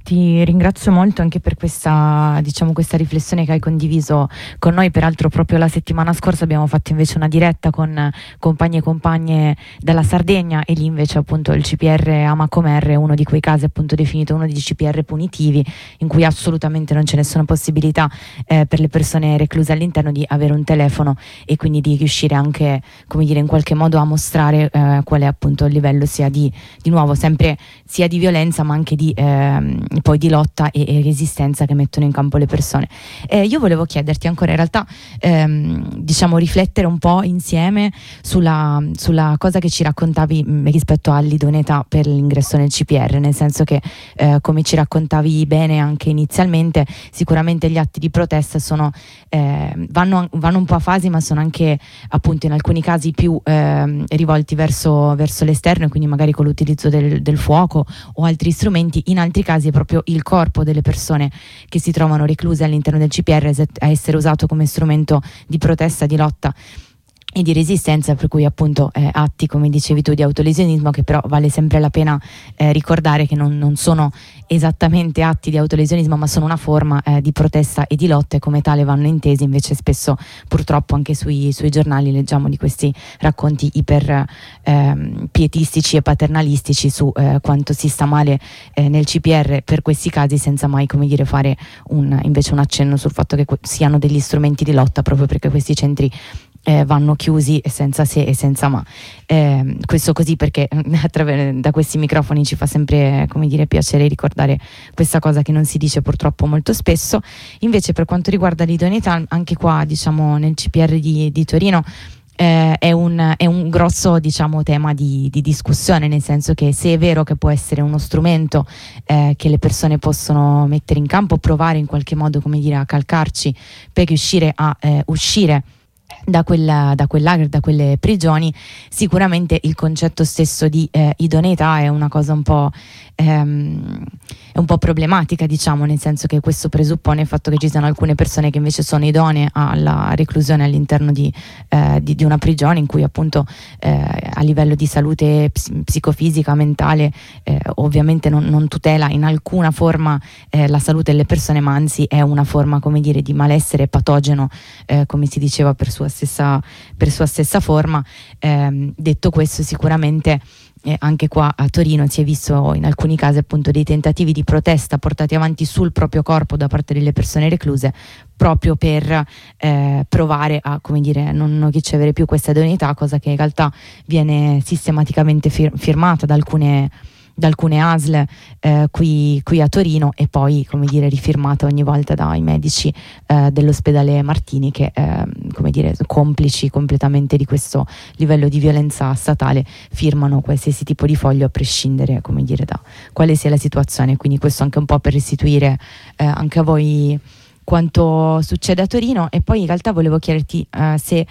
Ti ringrazio molto anche per questa, diciamo, questa riflessione che hai condiviso con noi. Peraltro proprio la settimana scorsa abbiamo fatto invece una diretta con compagni e compagne dalla Sardegna, e lì invece appunto il CPR Amacomer è uno di quei casi appunto definito uno dei CPR punitivi, in cui assolutamente non c'è nessuna possibilità per le persone recluse all'interno di avere un telefono, e quindi di riuscire anche, come dire, in qualche modo a mostrare qual è appunto il livello sia di nuovo sempre sia di violenza, ma anche di poi di lotta e resistenza che mettono in campo le persone. Io volevo chiederti ancora, in realtà diciamo riflettere un po' insieme sulla cosa che ci raccontavi rispetto all'idoneità per l'ingresso nel CPR, nel senso che come ci raccontavi bene anche inizialmente, sicuramente gli atti di protesta sono vanno un po' a fasi, ma sono anche appunto in alcuni casi più rivolti verso l'esterno, e quindi magari con l'utilizzo del fuoco o altri strumenti. In altri casi è proprio il corpo delle persone che si trovano recluse all'interno del CPR a essere usato come strumento di protesta, di lotta e di resistenza, per cui appunto atti, come dicevi tu, di autolesionismo, che però vale sempre la pena ricordare che non sono esattamente atti di autolesionismo, ma sono una forma di protesta e di lotta, e come tale vanno intesi. Invece spesso purtroppo anche sui giornali leggiamo di questi racconti iper pietistici e paternalistici su quanto si sta male nel CPR per questi casi, senza mai, come dire, fare invece un accenno sul fatto che siano degli strumenti di lotta, proprio perché questi centri vanno chiusi senza se e senza ma. Questo così perché da questi microfoni ci fa sempre, come dire, piacere ricordare questa cosa che non si dice purtroppo molto spesso. Invece per quanto riguarda l'idoneità, anche qua diciamo nel CPR di Torino è un grosso, diciamo, tema di discussione, nel senso che se è vero che può essere uno strumento che le persone possono mettere in campo, provare in qualche modo, come dire, a calcarci per riuscire a uscire da quel lager, da quelle prigioni, sicuramente il concetto stesso di idoneità è una cosa un po' problematica, diciamo, nel senso che questo presuppone il fatto che ci siano alcune persone che invece sono idonee alla reclusione all'interno di una prigione, in cui appunto a livello di salute psicofisica, mentale, ovviamente non tutela in alcuna forma la salute delle persone, ma anzi è una forma, come dire, di malessere patogeno, come si diceva per sua stessa forma. Detto questo, sicuramente anche qua a Torino si è visto in alcuni casi appunto dei tentativi di protesta portati avanti sul proprio corpo da parte delle persone recluse, proprio per provare a, come dire, non ricevere più questa idoneità, cosa che in realtà viene sistematicamente firmata da alcune ASL qui a Torino, e poi, come dire, rifirmata ogni volta dai medici dell'ospedale Martini, che come dire, complici completamente di questo livello di violenza statale, firmano qualsiasi tipo di foglio a prescindere, come dire, da quale sia la situazione. Quindi questo anche un po' per restituire anche a voi quanto succede a Torino. E poi in realtà volevo chiederti se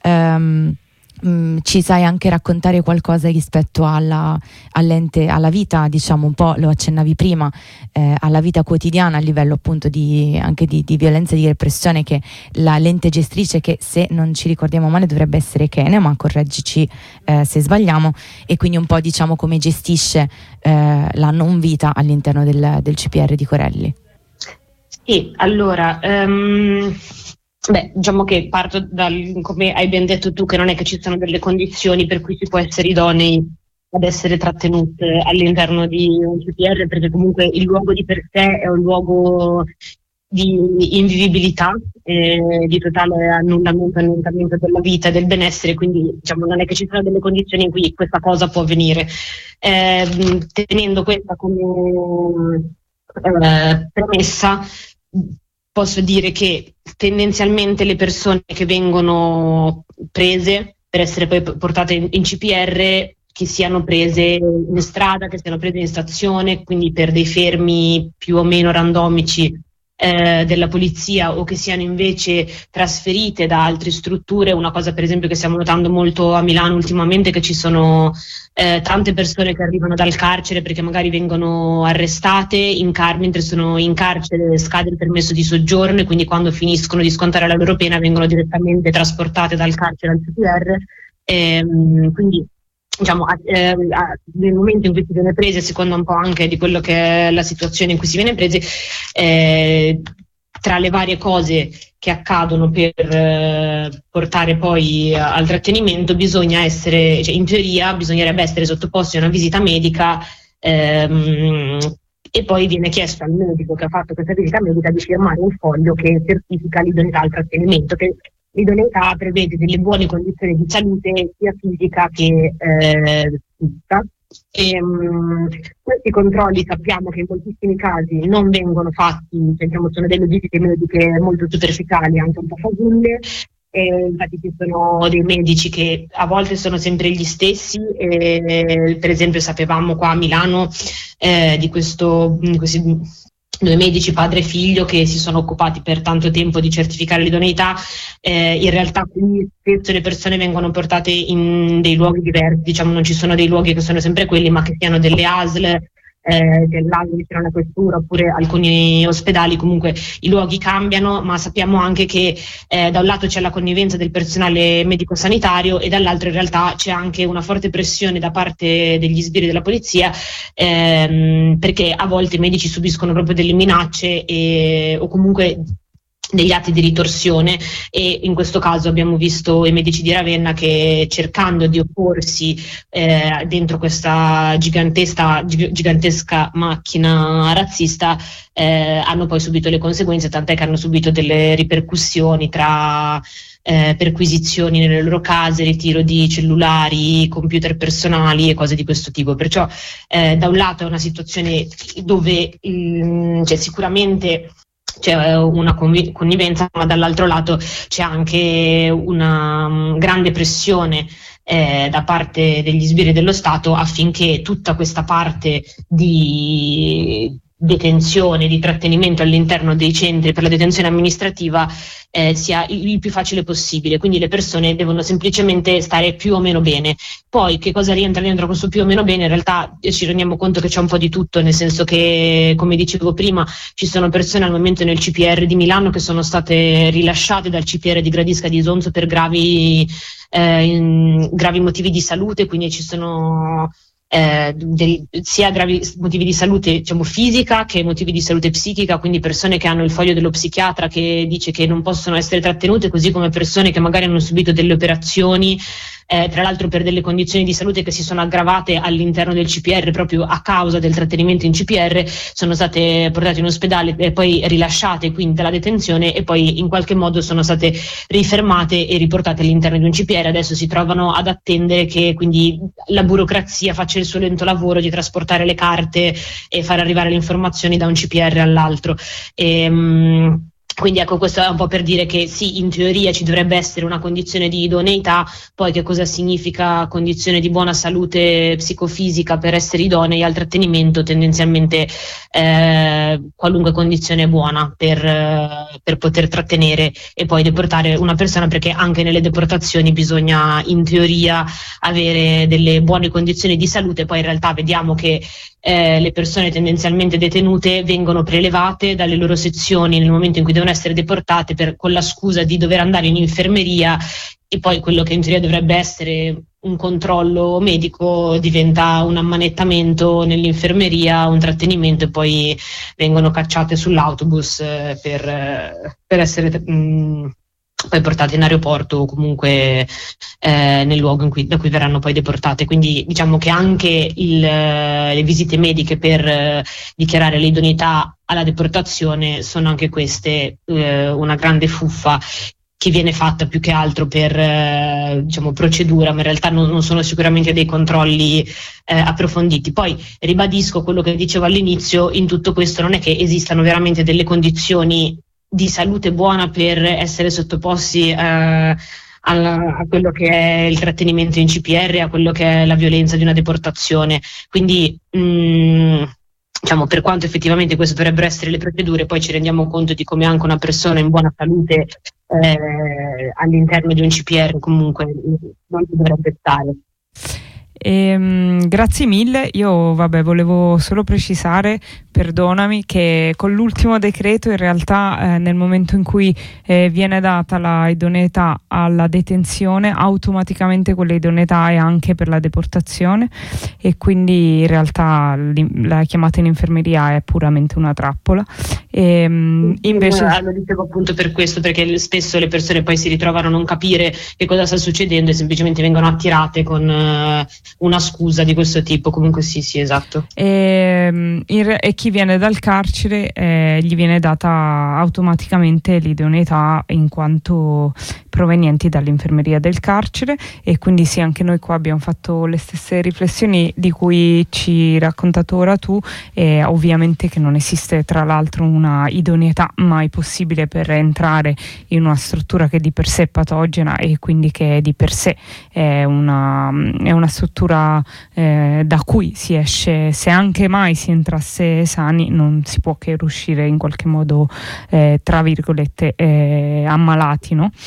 ci sai anche raccontare qualcosa rispetto alla vita, diciamo, un po' lo accennavi prima, alla vita quotidiana a livello appunto anche di violenza e di repressione, che l'ente gestrice, che se non ci ricordiamo male dovrebbe essere Kene, ma correggici se sbagliamo, e quindi un po', diciamo, come gestisce la non vita all'interno del CPR di Corelli. Sì, allora diciamo che parto come hai ben detto tu, che non è che ci sono delle condizioni per cui si può essere idonei ad essere trattenute all'interno di un CPR, perché comunque il luogo di per sé è un luogo di invivibilità, di totale annientamento della vita e del benessere, quindi diciamo non è che ci sono delle condizioni in cui questa cosa può avvenire. Tenendo questa come premessa, posso dire che tendenzialmente le persone che vengono prese per essere poi portate in CPR, che siano prese in strada, che siano prese in stazione, quindi per dei fermi più o meno randomici della polizia, o che siano invece trasferite da altre strutture. Una cosa per esempio che stiamo notando molto a Milano ultimamente è che ci sono tante persone che arrivano dal carcere perché magari vengono arrestate mentre sono in carcere, scade il permesso di soggiorno, e quindi quando finiscono di scontare la loro pena vengono direttamente trasportate dal carcere al CPR. Quindi diciamo, nel momento in cui si viene prese, secondo un po' anche di quello che è la situazione in cui si viene prese, tra le varie cose che accadono per portare poi al trattenimento, bisogna essere, cioè in teoria bisognerebbe essere sottoposti a una visita medica, e poi viene chiesto al medico che ha fatto questa visita medica di firmare un foglio che certifica l'idoneità al trattenimento, che l'idoneità prevede delle buone condizioni di salute sia fisica che fisica. Questi controlli sappiamo che in moltissimi casi non vengono fatti, cioè, diciamo, sono delle visite mediche molto superficiali, anche un po' fasulle. Infatti ci sono dei medici che a volte sono sempre gli stessi, per esempio sapevamo qua a Milano di questi due medici, padre e figlio, che si sono occupati per tanto tempo di certificare l'idoneità. In realtà qui spesso le persone vengono portate in dei luoghi diversi, diciamo non ci sono dei luoghi che sono sempre quelli, ma che siano delle ASL, dell'ASL vicino alla questura, oppure alcuni ospedali. Comunque i luoghi cambiano, ma sappiamo anche che da un lato c'è la connivenza del personale medico-sanitario e dall'altro in realtà c'è anche una forte pressione da parte degli sbirri della polizia, perché a volte i medici subiscono proprio delle minacce o comunque degli atti di ritorsione, e in questo caso abbiamo visto i medici di Ravenna che, cercando di opporsi dentro questa gigantesca macchina razzista, hanno poi subito le conseguenze, tant'è che hanno subito delle ripercussioni tra perquisizioni nelle loro case, ritiro di cellulari, computer personali e cose di questo tipo. Perciò da un lato è una situazione dove cioè, sicuramente c'è una connivenza, ma dall'altro lato c'è anche una grande pressione da parte degli sbirri dello Stato affinché tutta questa parte di detenzione, di trattenimento all'interno dei centri per la detenzione amministrativa sia il più facile possibile. Quindi le persone devono semplicemente stare più o meno bene. Poi che cosa rientra dentro questo più o meno bene? In realtà ci rendiamo conto che c'è un po' di tutto, nel senso che, come dicevo prima, ci sono persone al momento nel CPR di Milano che sono state rilasciate dal CPR di Gradisca di Isonzo per gravi motivi di salute, quindi ci sono sia gravi motivi di salute, diciamo, fisica, che motivi di salute psichica, quindi persone che hanno il foglio dello psichiatra che dice che non possono essere trattenute, così come persone che magari hanno subito delle operazioni, tra l'altro per delle condizioni di salute che si sono aggravate all'interno del CPR proprio a causa del trattenimento in CPR, sono state portate in ospedale e poi rilasciate quindi dalla detenzione, e poi in qualche modo sono state rifermate e riportate all'interno di un CPR. Adesso si trovano ad attendere che quindi la burocrazia faccia il suo lento lavoro di trasportare le carte e far arrivare le informazioni da un CPR all'altro. Quindi ecco, questo è un po' per dire che sì, in teoria ci dovrebbe essere una condizione di idoneità, poi che cosa significa condizione di buona salute psicofisica per essere idonei al trattenimento? Tendenzialmente qualunque condizione è buona per poter trattenere e poi deportare una persona, perché anche nelle deportazioni bisogna in teoria avere delle buone condizioni di salute. Poi in realtà vediamo che le persone tendenzialmente detenute vengono prelevate dalle loro sezioni nel momento in cui devono essere deportate con la scusa di dover andare in infermeria, e poi quello che in teoria dovrebbe essere un controllo medico diventa un ammanettamento nell'infermeria, un trattenimento, e poi vengono cacciate sull'autobus per essere poi portate in aeroporto o comunque nel luogo da cui verranno poi deportate. Quindi diciamo che anche le visite mediche per dichiarare l'idoneità alla deportazione sono anche queste una grande fuffa che viene fatta più che altro per diciamo procedura, ma in realtà non sono sicuramente dei controlli approfonditi. Poi ribadisco quello che dicevo all'inizio: in tutto questo non è che esistano veramente delle condizioni di salute buona per essere sottoposti a quello che è il trattenimento in CPR, a quello che è la violenza di una deportazione. Quindi diciamo, per quanto effettivamente queste dovrebbero essere le procedure, poi ci rendiamo conto di come anche una persona in buona salute all'interno di un CPR comunque non si dovrebbe stare. Grazie mille. Io volevo solo precisare, perdonami, che con l'ultimo decreto in realtà nel momento in cui viene data la idoneità alla detenzione, automaticamente quella idoneità è anche per la deportazione, e quindi in realtà la chiamata in infermeria è puramente una trappola. Invece lo dicevo appunto per questo, perché spesso le persone poi si ritrovano a non capire che cosa sta succedendo e semplicemente vengono attirate con una scusa di questo tipo. Comunque sì, esatto. E chi viene dal carcere gli viene data automaticamente l'idoneità in quanto provenienti dall'infermeria del carcere, e quindi sì, anche noi qua abbiamo fatto le stesse riflessioni di cui ci hai raccontato ora tu, e ovviamente che non esiste tra l'altro una idoneità mai possibile per entrare in una struttura che di per sé è patogena, e quindi che di per sé è una struttura da cui si esce, se anche mai si entrasse sani, non si può che uscire in qualche modo tra virgolette ammalati, no?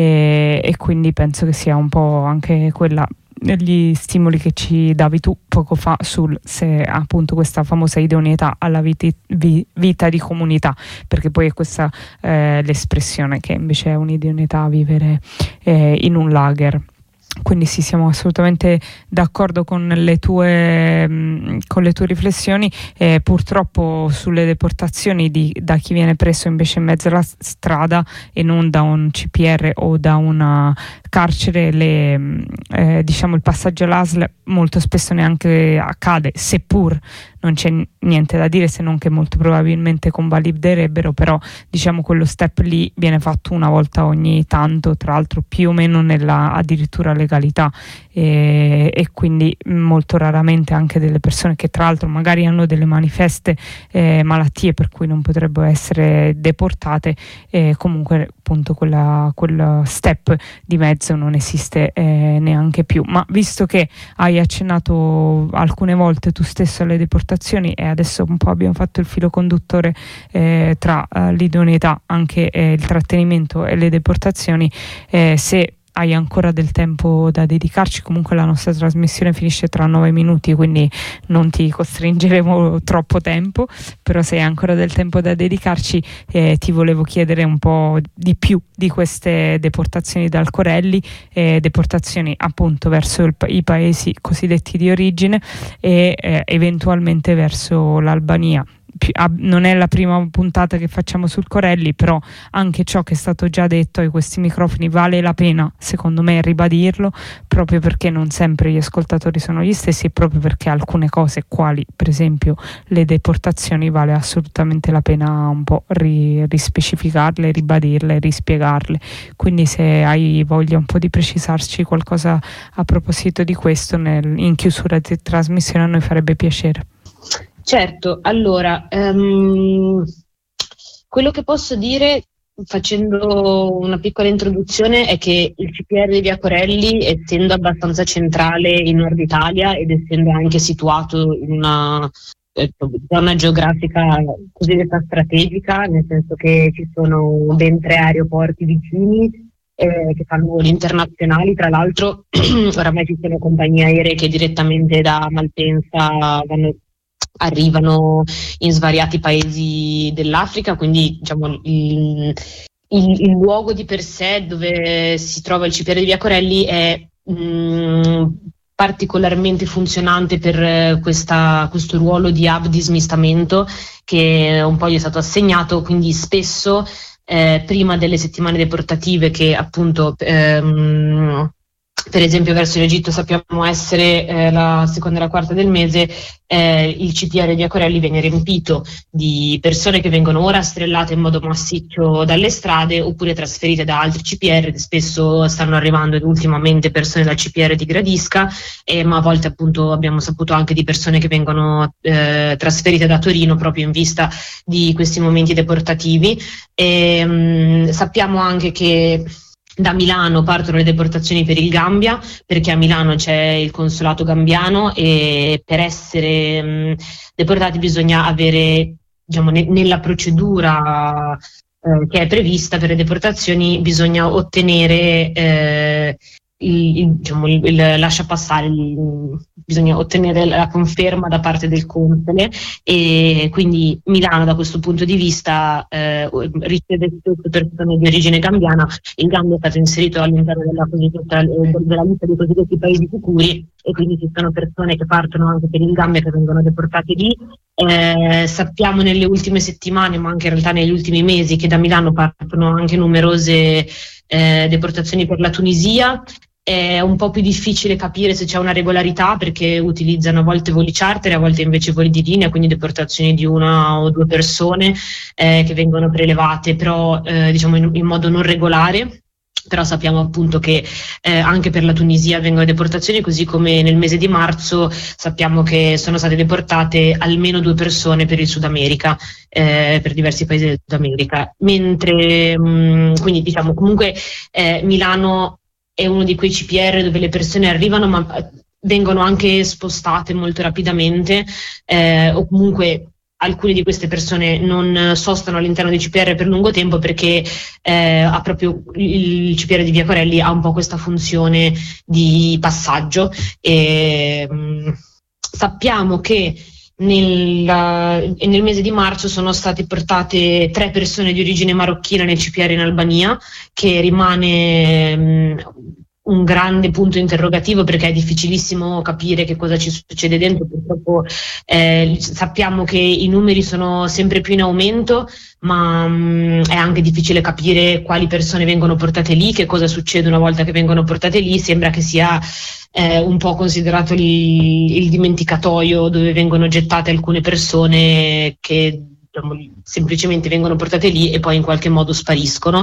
E quindi penso che sia un po' anche quella gli stimoli che ci davi tu poco fa sul se appunto questa famosa idoneità alla vita di comunità, perché poi è questa l'espressione, che invece è un'idoneità a vivere in un lager. Quindi sì, siamo assolutamente d'accordo con le tue riflessioni. Purtroppo sulle deportazioni da chi viene preso invece in mezzo alla strada e non da un CPR o da una carcere, diciamo il passaggio all'ASL molto spesso neanche accade, seppur non c'è niente da dire se non che molto probabilmente convaliderebbero, però diciamo quello step lì viene fatto una volta ogni tanto, tra l'altro più o meno nella addirittura legalità, e quindi molto raramente anche delle persone che tra l'altro magari hanno delle manifeste malattie per cui non potrebbero essere deportate, comunque appunto quel step di mezzo non esiste neanche più. Ma visto che hai accennato alcune volte tu stesso alle deportazioni, e adesso un po' abbiamo fatto il filo conduttore tra l'idoneità, anche il trattenimento e le deportazioni, se hai ancora del tempo da dedicarci, comunque la nostra trasmissione finisce tra 9 minuti, quindi non ti costringeremo troppo tempo, però se hai ancora del tempo da dedicarci, ti volevo chiedere un po' di più di queste deportazioni dal Corelli, deportazioni appunto verso i paesi cosiddetti di origine e eventualmente verso l'Albania. Non è la prima puntata che facciamo sul Corelli, però anche ciò che è stato già detto ai questi microfoni vale la pena secondo me ribadirlo, proprio perché non sempre gli ascoltatori sono gli stessi, e proprio perché alcune cose, quali per esempio le deportazioni, vale assolutamente la pena un po' rispecificarle, ribadirle, rispiegarle. Quindi se hai voglia un po' di precisarci qualcosa a proposito di questo in chiusura di trasmissione, a noi farebbe piacere. Certo, allora, quello che posso dire facendo una piccola introduzione è che il CPR di Via Corelli, essendo abbastanza centrale in Nord Italia ed essendo anche situato in una zona geografica cosiddetta strategica, nel senso che ci sono ben 3 aeroporti vicini che fanno voli internazionali, tra l'altro oramai ci sono compagnie aeree che direttamente da Malpensa arrivano in svariati paesi dell'Africa, quindi diciamo il luogo di per sé dove si trova il CPR di Via Corelli è particolarmente funzionante per questo ruolo di hub di smistamento che un po' gli è stato assegnato, quindi spesso prima delle settimane deportative, che appunto per esempio verso l'Egitto sappiamo essere la seconda e la quarta del mese, il CPR di Corelli viene riempito di persone che vengono ora strellate in modo massiccio dalle strade oppure trasferite da altri CPR. Spesso stanno arrivando ultimamente persone dal CPR di Gradisca, ma a volte appunto abbiamo saputo anche di persone che vengono trasferite da Torino proprio in vista di questi momenti deportativi. Sappiamo anche che da Milano partono le deportazioni per il Gambia, perché a Milano c'è il consolato gambiano e per essere deportati bisogna avere, diciamo, nella procedura che è prevista per le deportazioni, bisogna ottenere lascia passare, bisogna ottenere la conferma da parte del console, e quindi Milano da questo punto di vista riceve persone di origine gambiana. Il Gambia è stato inserito all'interno della lista dei cosiddetti paesi sicuri, e quindi ci sono persone che partono anche per il Gambia che vengono deportate lì. Sappiamo nelle ultime settimane, ma anche in realtà negli ultimi mesi, che da Milano partono anche numerose deportazioni per la Tunisia. È un po' più difficile capire se c'è una regolarità, perché utilizzano a volte voli charter, a volte invece voli di linea, quindi deportazioni di una o due persone che vengono prelevate, però diciamo in modo non regolare. Però sappiamo appunto che anche per la Tunisia vengono deportazioni, così come nel mese di marzo sappiamo che sono state deportate almeno 2 persone per il Sud America, per diversi paesi del Sud America. Mentre quindi diciamo comunque Milano è uno di quei CPR dove le persone arrivano ma vengono anche spostate molto rapidamente, o comunque alcune di queste persone non sostano all'interno dei CPR per lungo tempo, perché ha proprio il CPR di Via Corelli ha un po' questa funzione di passaggio. E sappiamo che nel mese di marzo sono state portate 3 persone di origine marocchina nel CPR in Albania, che rimane un grande punto interrogativo, perché è difficilissimo capire che cosa ci succede dentro. Purtroppo sappiamo che i numeri sono sempre più in aumento, ma è anche difficile capire quali persone vengono portate lì, che cosa succede una volta che vengono portate lì. Sembra che sia un po' considerato il dimenticatoio, dove vengono gettate alcune persone che semplicemente vengono portate lì e poi in qualche modo spariscono,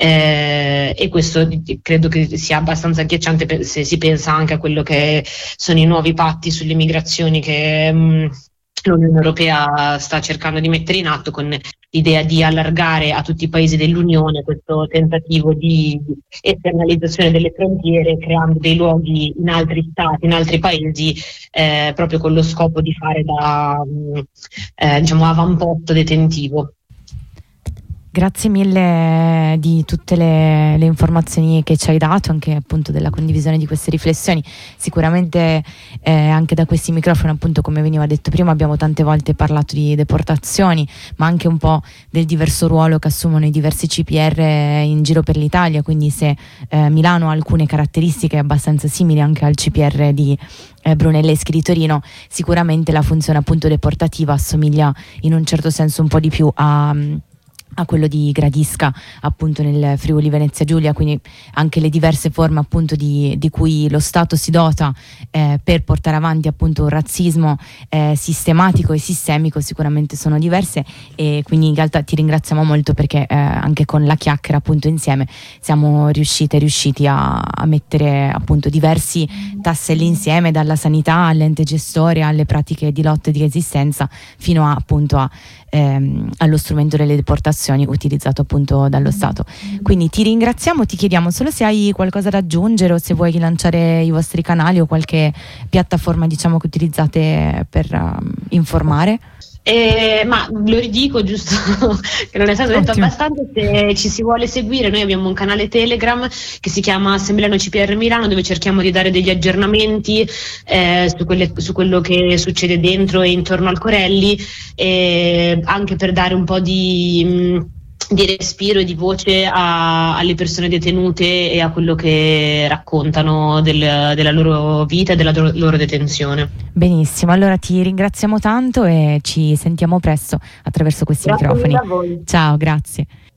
e questo credo che sia abbastanza agghiacciante se si pensa anche a quello che sono i nuovi patti sulle migrazioni che l'Unione Europea sta cercando di mettere in atto, con l'idea di allargare a tutti i paesi dell'Unione questo tentativo di esternalizzazione delle frontiere, creando dei luoghi in altri stati, in altri paesi, proprio con lo scopo di fare da diciamo avamposto detentivo. Grazie mille di tutte le informazioni che ci hai dato, anche appunto della condivisione di queste riflessioni. Sicuramente anche da questi microfoni, appunto come veniva detto prima, abbiamo tante volte parlato di deportazioni, ma anche un po' del diverso ruolo che assumono i diversi CPR in giro per l'Italia. Quindi se Milano ha alcune caratteristiche abbastanza simili anche al CPR di Brunelleschi di Torino, sicuramente la funzione appunto deportativa assomiglia in un certo senso un po' di più a quello di Gradisca appunto nel Friuli Venezia Giulia. Quindi anche le diverse forme appunto di cui lo Stato si dota per portare avanti appunto un razzismo sistematico e sistemico sicuramente sono diverse, e quindi in realtà ti ringraziamo molto, perché anche con la chiacchiera appunto insieme siamo riusciti a mettere appunto diversi tasselli insieme, dalla sanità all'ente gestore, alle pratiche di lotta e di resistenza, fino a appunto allo strumento delle deportazioni utilizzato appunto dallo Stato. Quindi ti ringraziamo, ti chiediamo solo se hai qualcosa da aggiungere o se vuoi lanciare i vostri canali o qualche piattaforma diciamo che utilizzate per informare. Ma lo ridico, giusto che non è stato detto abbastanza, se ci si vuole seguire, noi abbiamo un canale Telegram che si chiama Assembleano CPR Milano, dove cerchiamo di dare degli aggiornamenti su quello che succede dentro e intorno al Corelli, anche per dare un po' di respiro e di voce alle persone detenute e a quello che raccontano della loro vita e della loro detenzione. Benissimo, allora ti ringraziamo tanto e ci sentiamo presto attraverso questi microfoni. A voi. Ciao, grazie.